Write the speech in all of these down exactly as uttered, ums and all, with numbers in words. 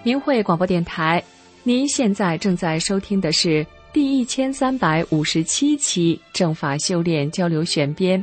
明慧广播电台，您现在正在收听的是第一千三百五十七期正法修炼交流选编。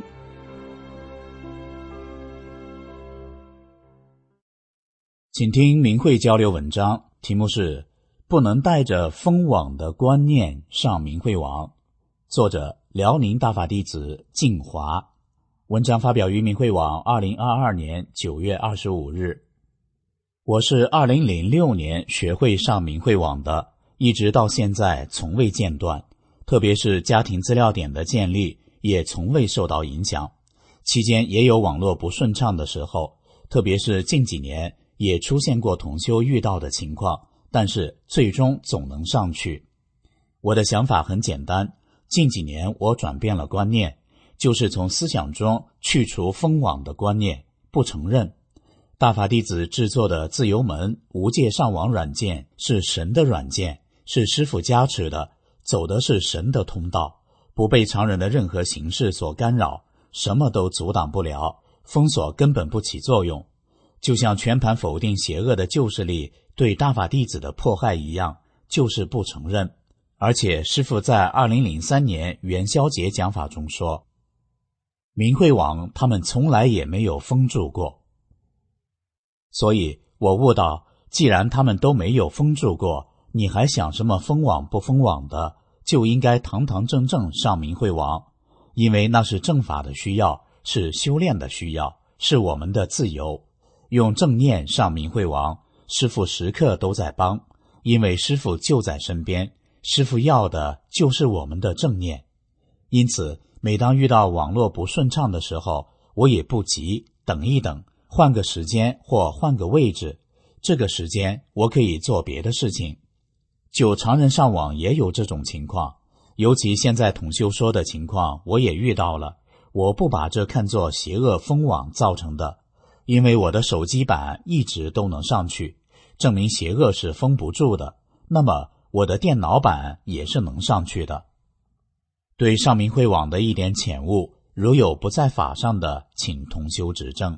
请听明慧交流文章，题目是不能带着封网的观念上明慧网，作者辽宁大法弟子静华，文章发表于明慧网二零二二年九月二十五日。我是二零零六年学会上明慧网的，一直到现在从未间断，特别是家庭资料点的建立也从未受到影响。期间也有网络不顺畅的时候，特别是近几年也出现过同修遇到的情况，但是最终总能上去。我的想法很简单，近几年我转变了观念，就是从思想中去除封网的观念，不承认大法弟子制作的自由门无界上网软件是神的软件，是师父加持的，走的是神的通道，不被常人的任何形式所干扰，什么都阻挡不了，封锁根本不起作用。就像全盘否定邪恶的旧势力对大法弟子的迫害一样，就是不承认。而且师父在二零零三年元宵节讲法中说，明慧网他们从来也没有封住过。所以我悟到，既然他们都没有封住过，你还想什么封网不封网的，就应该堂堂正正上明慧网，因为那是正法的需要，是修炼的需要，是我们的自由。用正念上明慧网，师父时刻都在帮，因为师父就在身边，师父要的就是我们的正念。因此每当遇到网络不顺畅的时候，我也不急，等一等，换个时间或换个位置，这个时间我可以做别的事情。就常人上网也有这种情况，尤其现在统修说的情况我也遇到了，我不把这看作邪恶封网造成的，因为我的手机版一直都能上去，证明邪恶是封不住的，那么我的电脑版也是能上去的。对上明慧网的一点浅悟，如有不在法上的，请同修指正。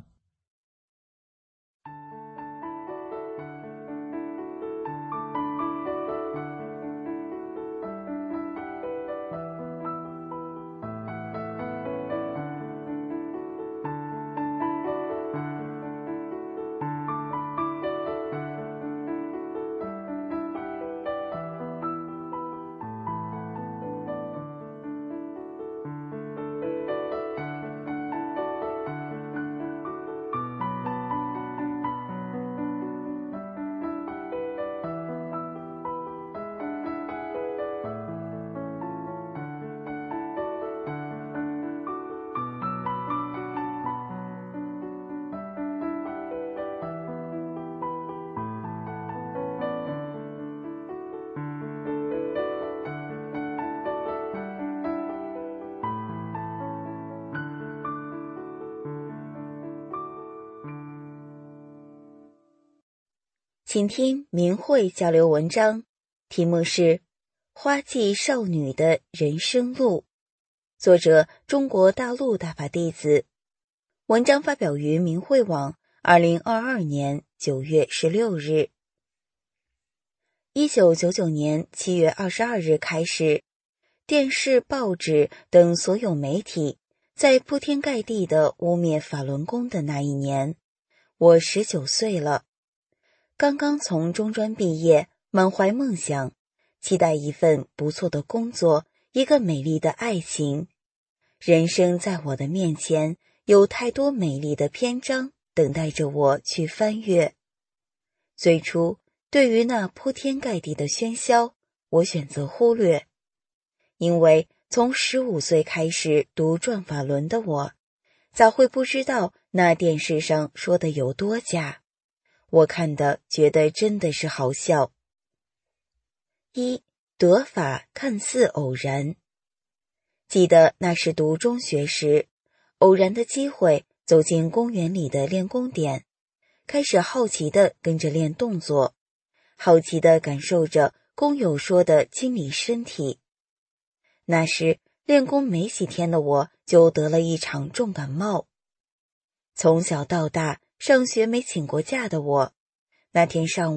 请听明慧交流文章，题目是花季少女的人生路，作者中国大陆大法弟子，文章发表于明慧网二零二二年九月十六日。一九九九年七月二十二日开始，电视、报纸等所有媒体在铺天盖地的污蔑法轮功的那一年，我十九岁了。刚刚从中专毕业，满怀梦想，期待一份不错的工作，一个美丽的爱情。人生在我的面前，有太多美丽的篇章等待着我去翻阅。最初，对于那铺天盖地的喧嚣，我选择忽略，因为从十五岁开始读转法轮的我，咋会不知道那电视上说的有多假？我看的觉得真的是好笑。一，得法看似偶然。记得那是读中学时，偶然的机会走进公园里的练功点，开始好奇地跟着练动作，好奇地感受着工友说的清理身体。那时练功没几天的我就得了一场重感冒。从小到大上学没请过假的我，那天上午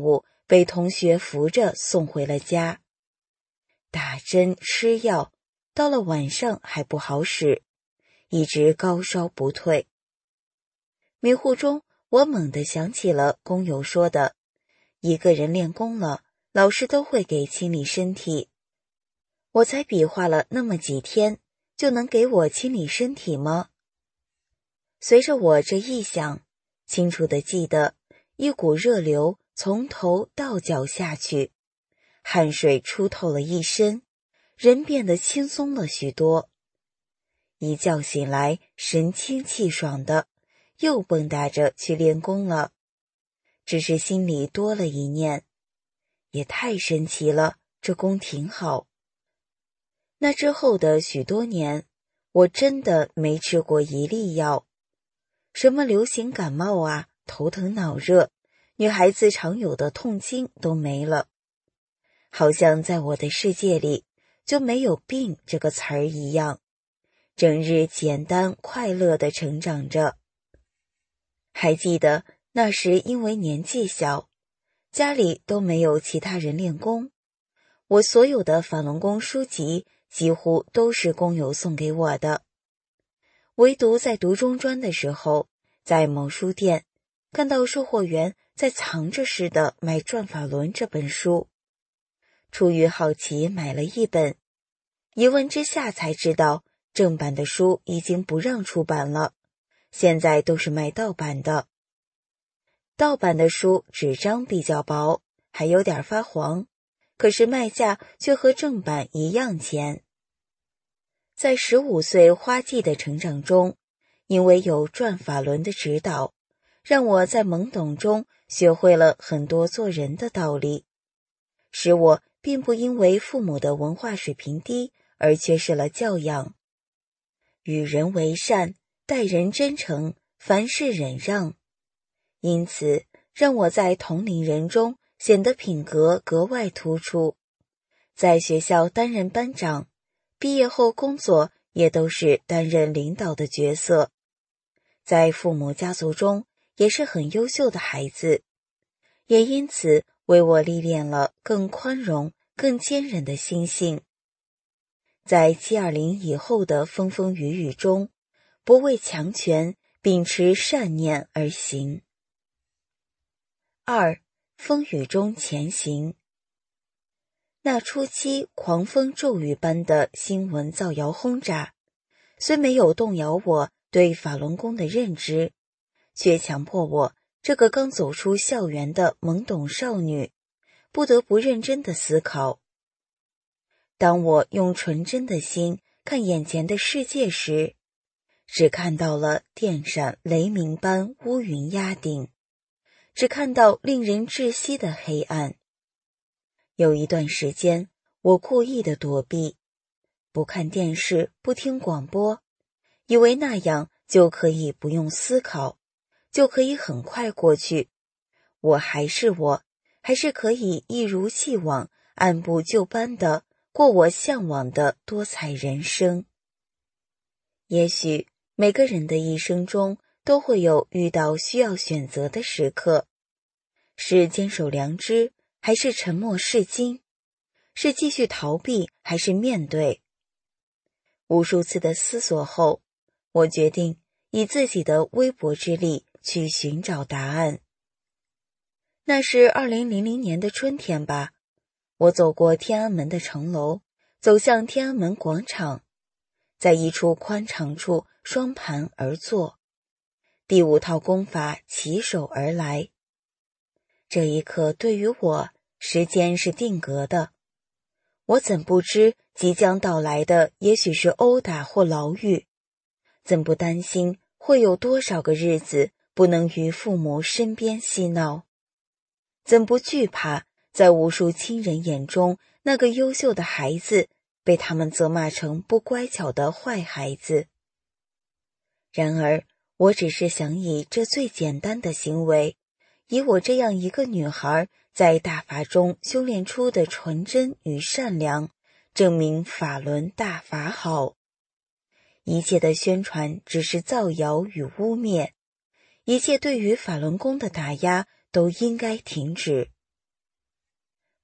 被同学扶着送回了家。打针吃药，到了晚上还不好使，一直高烧不退。迷糊中，我猛地想起了工友说的，一个人练功了，老师都会给清理身体。我才比划了那么几天，就能给我清理身体吗？随着我这一想，清楚地记得一股热流从头到脚下去，汗水出透了一身，人变得轻松了许多。一觉醒来，神清气爽的，又蹦跶着去练功了。只是心里多了一念，也太神奇了，这功挺好。那之后的许多年，我真的没吃过一粒药，什么流行感冒啊、头疼脑热、女孩子常有的痛经都没了。好像在我的世界里就没有病这个词儿一样，整日简单快乐地成长着。还记得那时因为年纪小，家里都没有其他人练功，我所有的法轮功书籍几乎都是工友送给我的。唯独在读中专的时候，在某书店看到售货员在藏着似的卖《转法轮》这本书，出于好奇买了一本，一问之下才知道正版的书已经不让出版了，现在都是卖盗版的。盗版的书纸张比较薄，还有点发黄，可是卖价却和正版一样钱。在十五岁花季的成长中，因为有转法轮的指导，让我在懵懂中学会了很多做人的道理，使我并不因为父母的文化水平低而缺失了教养。与人为善，待人真诚，凡事忍让，因此让我在同龄人中显得品格格外突出。在学校担任班长，毕业后工作也都是担任领导的角色。在父母家族中也是很优秀的孩子，也因此为我历练了更宽容、更坚韧的心性。在七二零以后的风风雨雨中，不畏强权，秉持善念而行。二，风雨中前行。那初期狂风骤雨般的新闻造谣轰炸，虽没有动摇我对法轮功的认知，却强迫我这个刚走出校园的懵懂少女，不得不认真地思考。当我用纯真的心看眼前的世界时，只看到了电闪雷鸣般乌云压顶，只看到令人窒息的黑暗。有一段时间，我故意的躲避，不看电视，不听广播，以为那样就可以不用思考，就可以很快过去。我还是我，还是可以一如既往，按部就班地过我向往的多彩人生。也许每个人的一生中都会有遇到需要选择的时刻，是坚守良知，还是沉默是金？是继续逃避，还是面对？无数次的思索后，我决定以自己的微薄之力去寻找答案。那是二零零零年的春天吧，我走过天安门的城楼，走向天安门广场，在一处宽敞处双盘而坐，第五套功法起手而来。这一刻对于我，时间是定格的。我怎不知即将到来的也许是殴打或牢狱？怎不担心会有多少个日子不能与父母身边嬉闹？怎不惧怕在无数亲人眼中，那个优秀的孩子被他们责骂成不乖巧的坏孩子？然而，我只是想以这最简单的行为，以我这样一个女孩在大法中修炼出的纯真与善良，证明法轮大法好。一切的宣传只是造谣与污蔑，一切对于法轮功的打压都应该停止。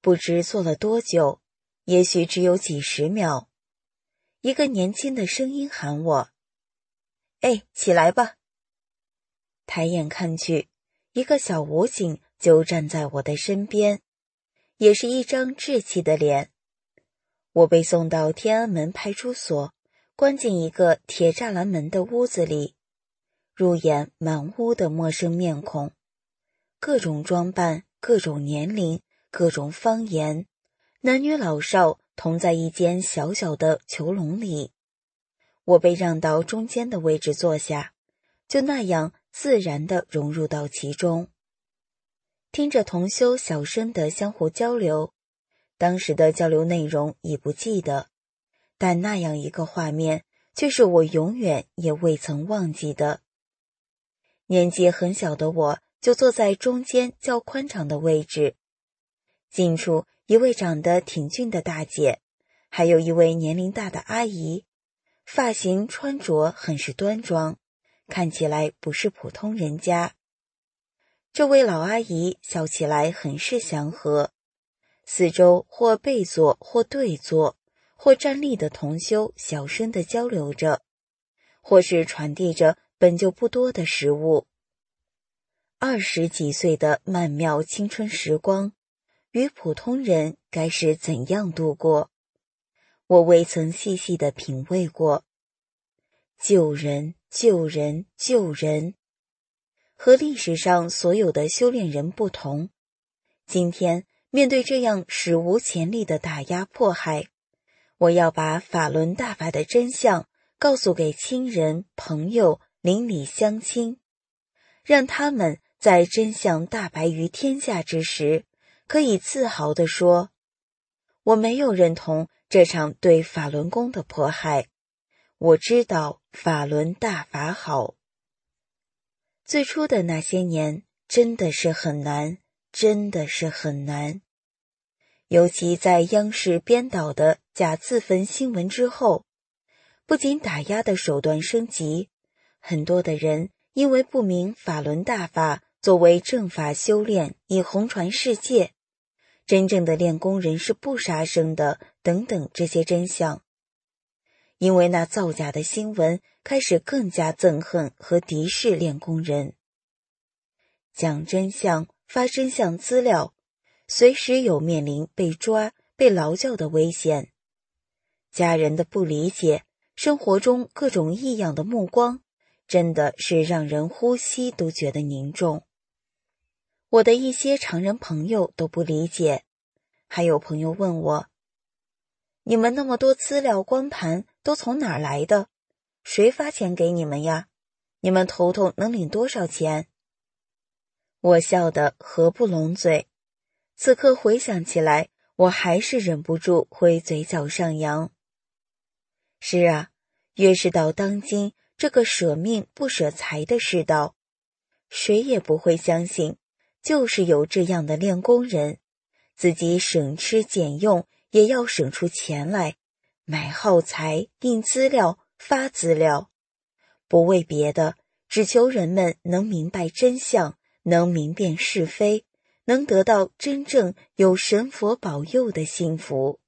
不知坐了多久，也许只有几十秒。一个年轻的声音喊我：“哎，起来吧！”抬眼看去，一个小武警就站在我的身边，也是一张稚气的脸。我被送到天安门派出所，关进一个铁栅栏门的屋子里，入眼满屋的陌生面孔，各种装扮，各种年龄，各种方言，男女老少同在一间小小的囚笼里。我被让到中间的位置坐下，就那样自然地融入到其中。听着同修小声的相互交流，当时的交流内容已不记得，但那样一个画面却是我永远也未曾忘记的。年纪很小的我就坐在中间较宽敞的位置，近处一位长得挺俊的大姐，还有一位年龄大的阿姨，发型穿着很是端庄，看起来不是普通人家。这位老阿姨笑起来很是祥和，四周或背坐或对坐或站立的同修小声地交流着，或是传递着本就不多的食物。二十几岁的曼妙青春时光，与普通人该是怎样度过？我未曾细细地品味过。救人，救人，救人。和历史上所有的修炼人不同，今天面对这样史无前例的打压迫害，我要把法轮大法的真相告诉给亲人、朋友、邻里乡亲，让他们在真相大白于天下之时，可以自豪地说：我没有认同这场对法轮功的迫害，我知道法轮大法好。最初的那些年真的是很难，真的是很难。尤其在央视编导的假自焚新闻之后，不仅打压的手段升级，很多的人因为不明法轮大法作为正法修炼以弘传世界，真正的练功人是不杀生的等等这些真相，因为那造假的新闻开始更加憎恨和敌视练功人。讲真相，发真相资料，随时有面临被抓、被劳教的危险。家人的不理解，生活中各种异样的目光，真的是让人呼吸都觉得凝重。我的一些常人朋友都不理解，还有朋友问我：你们那么多资料光盘都从哪儿来的？谁发钱给你们呀？你们头头能领多少钱？我笑得合不拢嘴，此刻回想起来，我还是忍不住会嘴角上扬。是啊，越是到当今这个舍命不舍财的世道，谁也不会相信，就是有这样的练功人，自己省吃俭用也要省出钱来，买耗材、印资料、发资料，不为别的，只求人们能明白真相，能明辨是非，能得到真正有神佛保佑的幸福。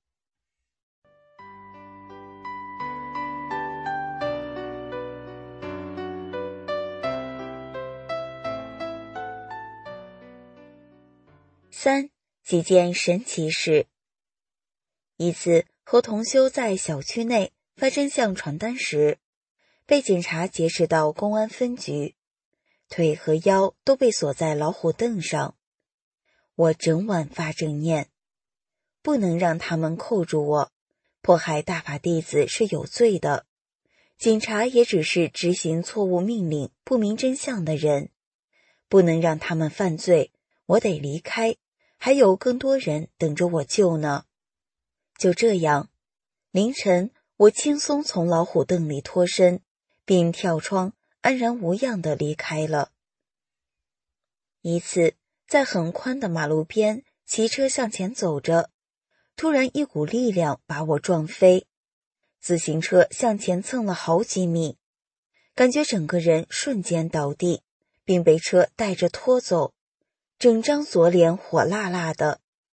三、几件神奇事。一次和同修在小区内发真相传单时，被警察劫持到公安分局，腿和腰都被锁在老虎凳上。我整晚发正念，不能让他们扣住我，迫害大法弟子是有罪的，警察也只是执行错误命令、不明真相的人，不能让他们犯罪，我得离开，还有更多人等着我救呢。就这样，凌晨我轻松从老虎凳里脱身，并跳窗安然无恙地离开了。一次在很宽的马路边骑车向前走着，突然一股力量把我撞飞，自行车向前蹭了好几米，感觉整个人瞬间倒地，并被车带着拖走，整张左脸火辣辣的，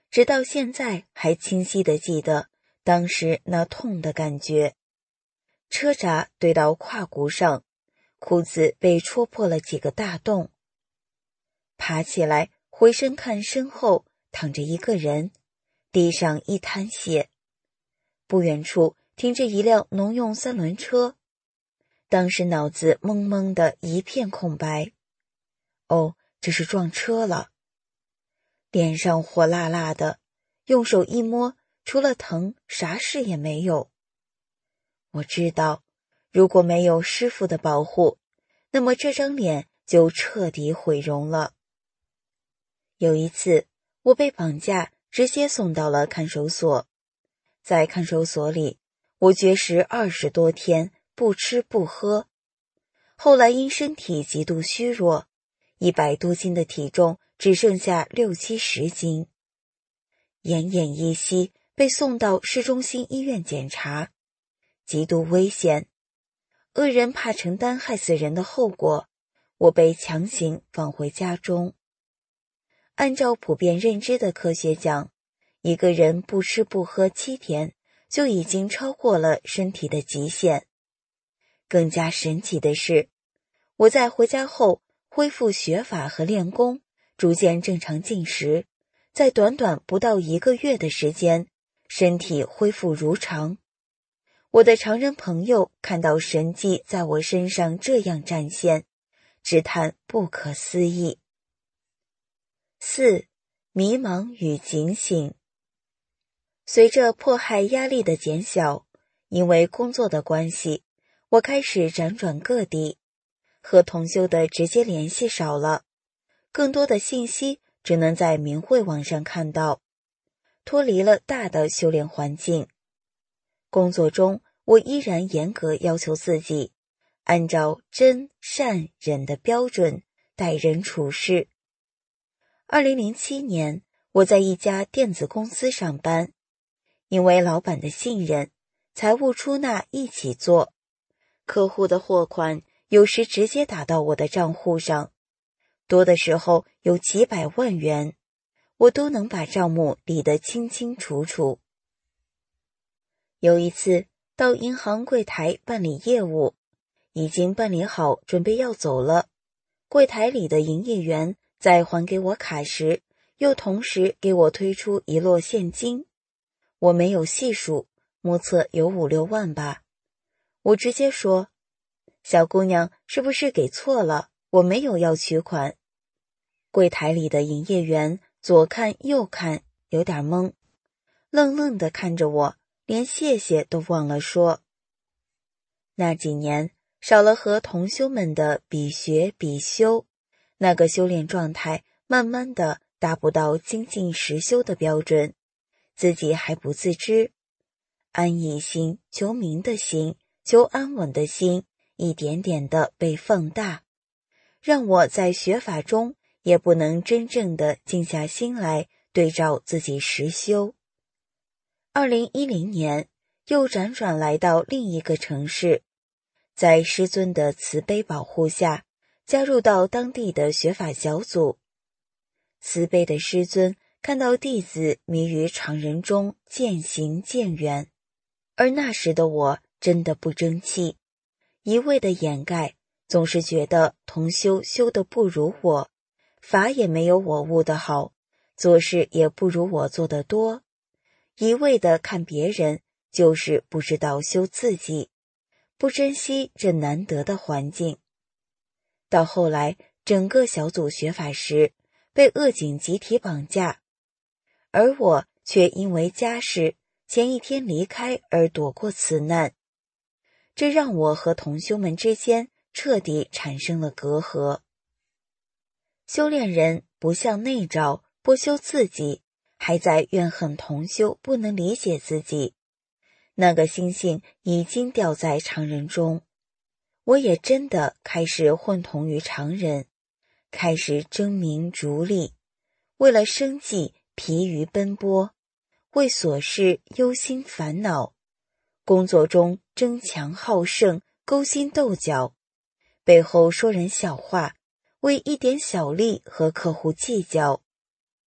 直到现在还清晰地记得当时那痛的感觉。车闸对到胯骨上，裤子被戳破了几个大洞。爬起来回身看，身后躺着一个人，地上一滩血。不远处停着一辆农用三轮车，当时脑子蒙蒙的一片空白。哦，这是撞车了。脸上火辣辣的，用手一摸，除了疼啥事也没有。我知道，如果没有师傅的保护，那么这张脸就彻底毁容了。有一次，我被绑架，直接送到了看守所。在看守所里，我绝食二十多天，不吃不喝。后来因身体极度虚弱，一百多斤的体重只剩下六七十斤。奄奄一息，被送到市中心医院检查，极度危险。恶人怕承担害死人的后果，我被强行放回家中。按照普遍认知的科学讲，一个人不吃不喝七天，就已经超过了身体的极限。更加神奇的是，我在回家后恢复学法和练功，逐渐正常进食，在短短不到一个月的时间，身体恢复如常。我的常人朋友看到神迹在我身上这样展现，直叹不可思议。四、迷茫与警醒。随着迫害压力的减小，因为工作的关系，我开始辗转各地，和同修的直接联系少了，更多的信息只能在明慧网上看到，脱离了大的修炼环境。工作中，我依然严格要求自己，按照真、善、忍的标准待人处事。二零零七年，我在一家电子公司上班，因为老板的信任，财务出纳一起做，客户的货款有时直接打到我的账户上，多的时候有几百万元，我都能把账目理得清清楚楚。有一次到银行柜台办理业务，已经办理好，准备要走了，柜台里的营业员在还给我卡时，又同时给我推出一摞现金，我没有细数，目测有五六万吧。我直接说，小姑娘是不是给错了？我没有要取款。柜台里的营业员左看右看，有点懵，愣愣地看着我，连谢谢都忘了说。那几年少了和同修们的比学比修，那个修炼状态慢慢的达不到精进实修的标准，自己还不自知。安逸心、求名的心、求安稳的心一点点的被放大，让我在学法中也不能真正的静下心来对照自己实修。二零一零年又辗转来到另一个城市，在师尊的慈悲保护下，加入到当地的学法小组。慈悲的师尊看到弟子迷于常人中渐行渐远，而那时的我真的不争气，一味的掩盖，总是觉得同修修得不如我，法也没有我悟得好，做事也不如我做得多，一味的看别人，就是不知道修自己，不珍惜这难得的环境。到后来整个小组学法时，被恶警集体绑架，而我却因为家事前一天离开而躲过此难，这让我和同修们之间彻底产生了隔阂。修炼人不向内照，不修自己，还在怨恨同修不能理解自己，那个心性已经掉在常人中。我也真的开始混同于常人，开始争名逐利，为了生计疲于奔波，为琐事忧心烦恼，工作中争强好胜，勾心斗角，背后说人笑话，为一点小利和客户计较。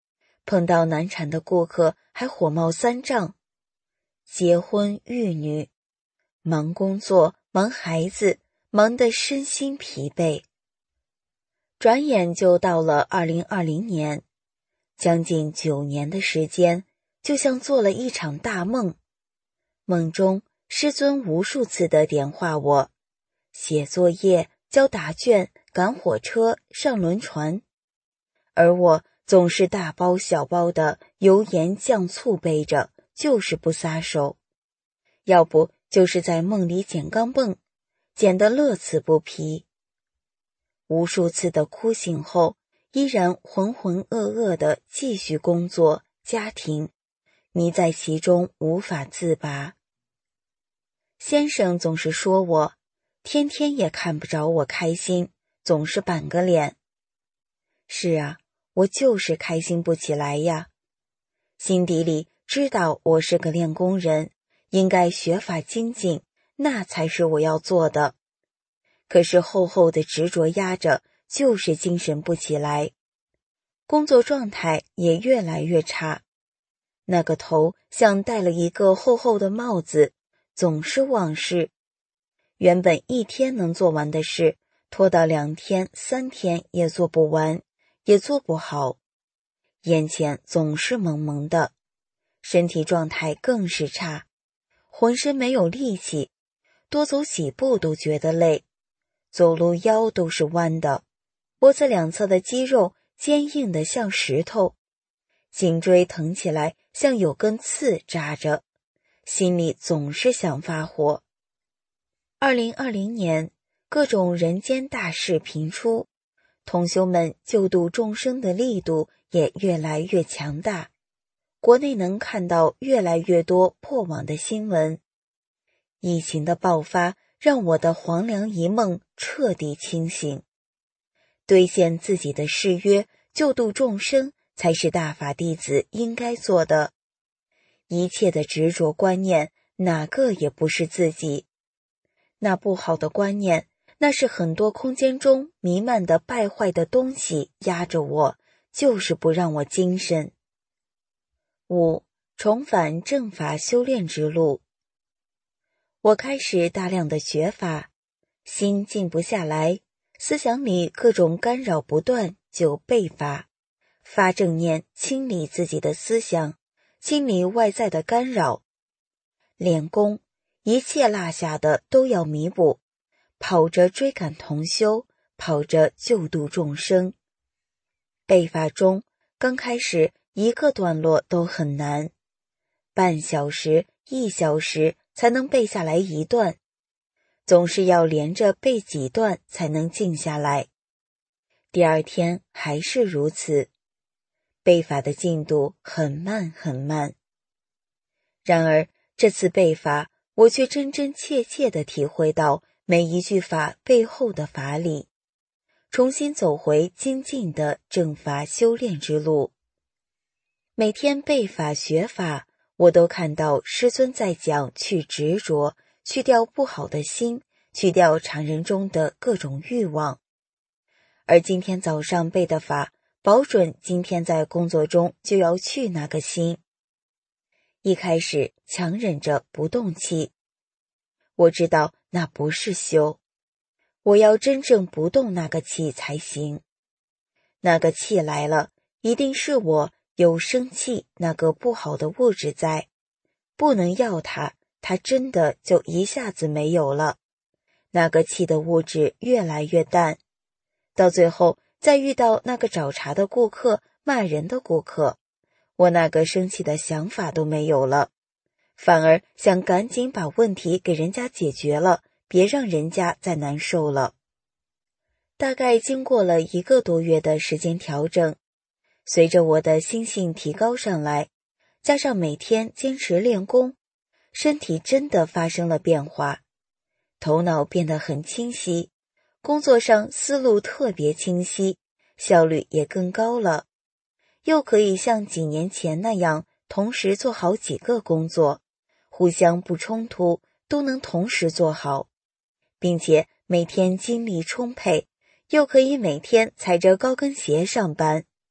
碰到难缠的顾客还火冒三丈。结婚育女，忙工作，忙孩子，忙得身心疲惫。转眼就到了二零二零年，将近九年的时间，就像做了一场大梦。梦中师尊无数次地点化我，写作业、交答卷、赶火车、上轮船，而我总是大包小包的油盐酱醋背着，就是不撒手，要不就是在梦里捡钢镚，捡得乐此不疲。无数次的哭醒后，依然浑浑噩噩地继续工作、家庭，迷在其中无法自拔。先生总是说我，天天也看不着我开心，总是板个脸。是啊，我就是开心不起来呀。心底里知道我是个练功人，应该学法精进，那才是我要做的。可是厚厚的执着压着，就是精神不起来，工作状态也越来越差。那个头像戴了一个厚厚的帽子，总是忘事。原本一天能做完的事，拖到两天、三天也做不完，也做不好。眼前总是蒙蒙的，身体状态更是差，浑身没有力气，多走几步都觉得累，走路腰都是弯的，脖子两侧的肌肉坚硬的像石头，颈椎疼起来像有根刺扎着，心里总是想发火。二零二零年，各种人间大事频出，同修们救度众生的力度也越来越强大，国内能看到越来越多破网的新闻。疫情的爆发让我的黄粱一梦彻底清醒，兑现自己的誓约，救度众生才是大法弟子应该做的。一切的执着观念，哪个也不是自己。那不好的观念，那是很多空间中弥漫的败坏的东西压着我，就是不让我精神。五、重返正法修炼之路。我开始大量的学法，心静不下来，思想里各种干扰不断，就背法，发正念，清理自己的思想，清理外在的干扰。练功，一切落下的都要弥补，跑着追赶同修，跑着救度众生。背法中，刚开始一个段落都很难，半小时、一小时才能背下来一段，总是要连着背几段才能静下来。第二天还是如此，背法的进度很慢很慢。然而这次背法，我却真真切切地体会到每一句法背后的法理，重新走回精进的正法修炼之路。每天背法学法，我都看到师尊在讲去执着，去掉不好的心，去掉常人中的各种欲望。而今天早上背的法，保准今天在工作中就要去那个心。一开始强忍着不动气，我知道那不是修，我要真正不动那个气才行。那个气来了，一定是我有生气那个不好的物质在，不能要它，它真的就一下子没有了。那个气的物质越来越淡，到最后再遇到那个找茬的顾客、骂人的顾客，我那个生气的想法都没有了，反而想赶紧把问题给人家解决了，别让人家再难受了。大概经过了一个多月的时间调整，随着我的心性提高上来，加上每天坚持练功，身体真的发生了变化，头脑变得很清晰，工作上思路特别清晰，效率也更高了，又可以像几年前那样同时做好几个工作，互相不冲突，都能同时做好，并且每天精力充沛，又可以每天踩着高跟鞋上班，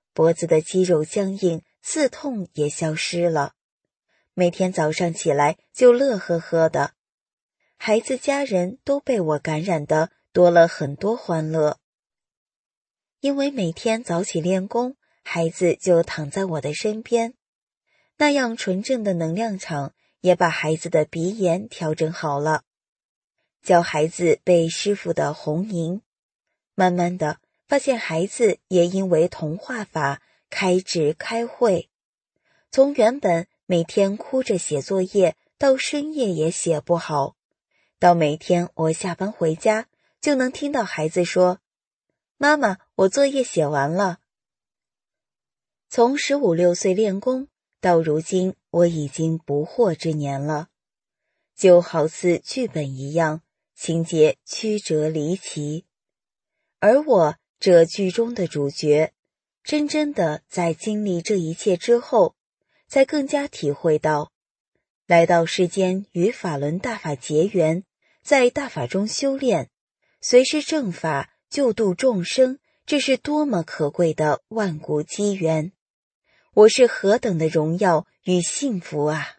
脖子的肌肉僵硬，刺痛也消失了。每天早上起来就乐呵呵的，孩子家人都被我感染的多了很多欢乐。因为每天早起练功，孩子就躺在我的身边，那样纯正的能量场也把孩子的鼻炎调整好了。教孩子背师傅的红吟，慢慢的发现孩子也因为同化法开智开慧，从原本每天哭着写作业到深夜也写不好，到每天我下班回家就能听到孩子说：妈妈，我作业写完了。从十五六岁练功到如今，我已经不惑之年了，就好似剧本一样，情节曲折离奇。而我这剧中的主角，真正的在经历这一切之后，才更加体会到，来到世间与法轮大法结缘，在大法中修炼，随师正法，救度众生，这是多么可贵的万古机缘！我是何等的荣耀与幸福啊！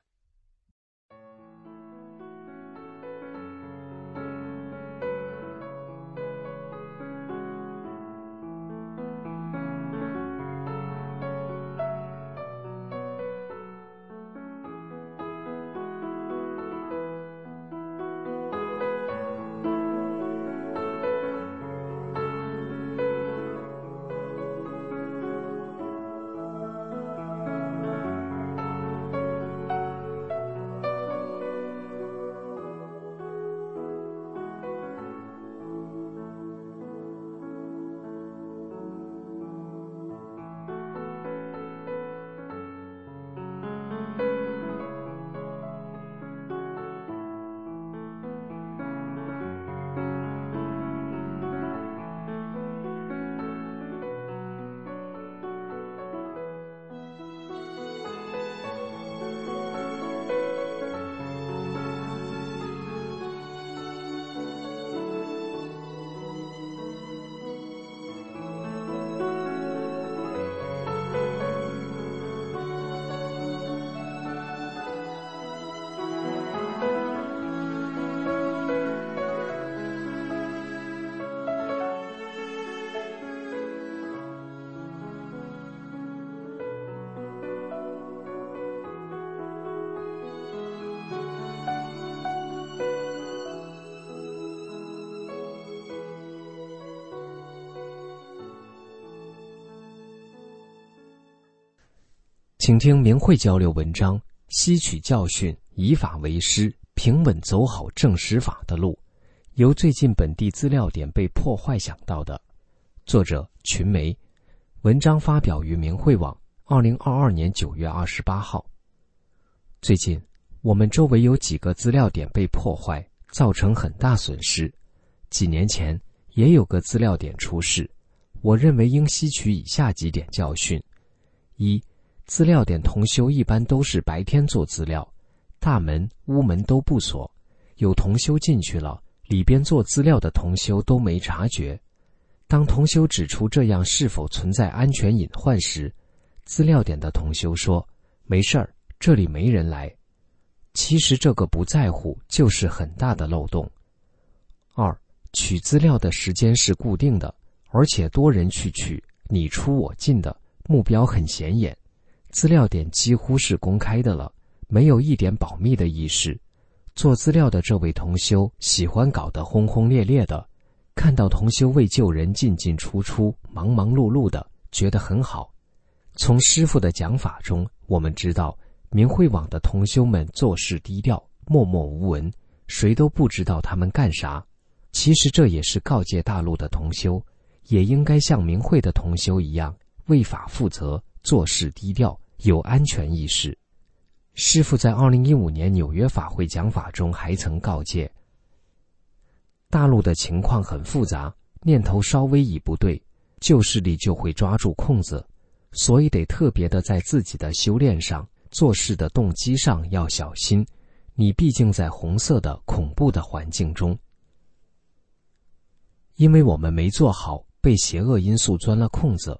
请听明慧交流文章，吸取教训，以法为师，平稳走好正实法的路。由最近本地资料点被破坏想到的，作者群梅，文章发表于明慧网，二零二二年九月二十八号。最近我们周围有几个资料点被破坏，造成很大损失。几年前也有个资料点出事，我认为应吸取以下几点教训：一、资料点同修一般都是白天做资料，大门、屋门都不锁，有同修进去了，里边做资料的同修都没察觉。当同修指出这样是否存在安全隐患时，资料点的同修说：没事儿，这里没人来。其实这个不在乎就是很大的漏洞。二、取资料的时间是固定的，而且多人去取，你出我进的，目标很显眼。资料点几乎是公开的了，没有一点保密的意识。做资料的这位同修喜欢搞得轰轰烈烈的，看到同修为救人进进出出，忙忙碌碌的，觉得很好。从师父的讲法中，我们知道明慧网的同修们做事低调，默默无闻，谁都不知道他们干啥。其实这也是告诫大陆的同修，也应该像明慧的同修一样，为法负责，做事低调，有安全意识。师父在二零一五年纽约法会讲法中还曾告诫，大陆的情况很复杂，念头稍微一不对，旧势力就会抓住空子，所以得特别的在自己的修炼上，做事的动机上要小心。你毕竟在红色的恐怖的环境中，因为我们没做好，被邪恶因素钻了空子。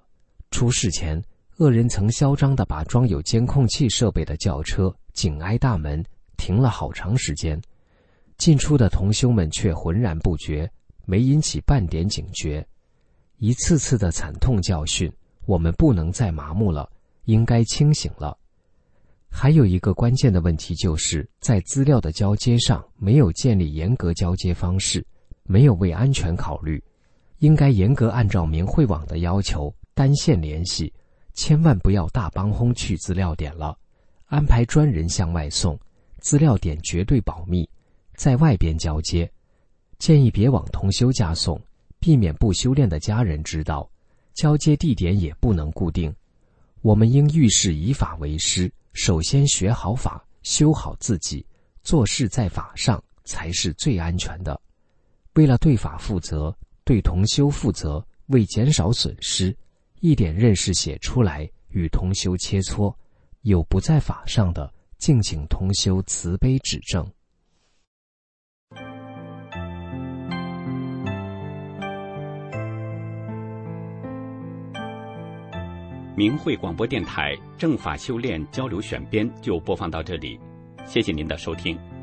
出事前，恶人曾嚣张地把装有监控器设备的轿车紧挨大门停了好长时间，进出的同修们却浑然不觉，没引起半点警觉。一次次的惨痛教训，我们不能再麻木了，应该清醒了。还有一个关键的问题，就是在资料的交接上没有建立严格交接方式，没有为安全考虑，应该严格按照明慧网的要求单线联系，千万不要大帮轰去资料点了，安排专人向外送，资料点绝对保密，在外边交接。建议别往同修家送，避免不修炼的家人知道，交接地点也不能固定。我们应遇事以法为师，首先学好法，修好自己，做事在法上才是最安全的。为了对法负责，对同修负责，为减少损失，一点认识写出来，与同修切磋。有不在法上的，敬请同修慈悲指正。 明慧广播电台正法修炼交流选编就播放到这里，谢谢您的收听。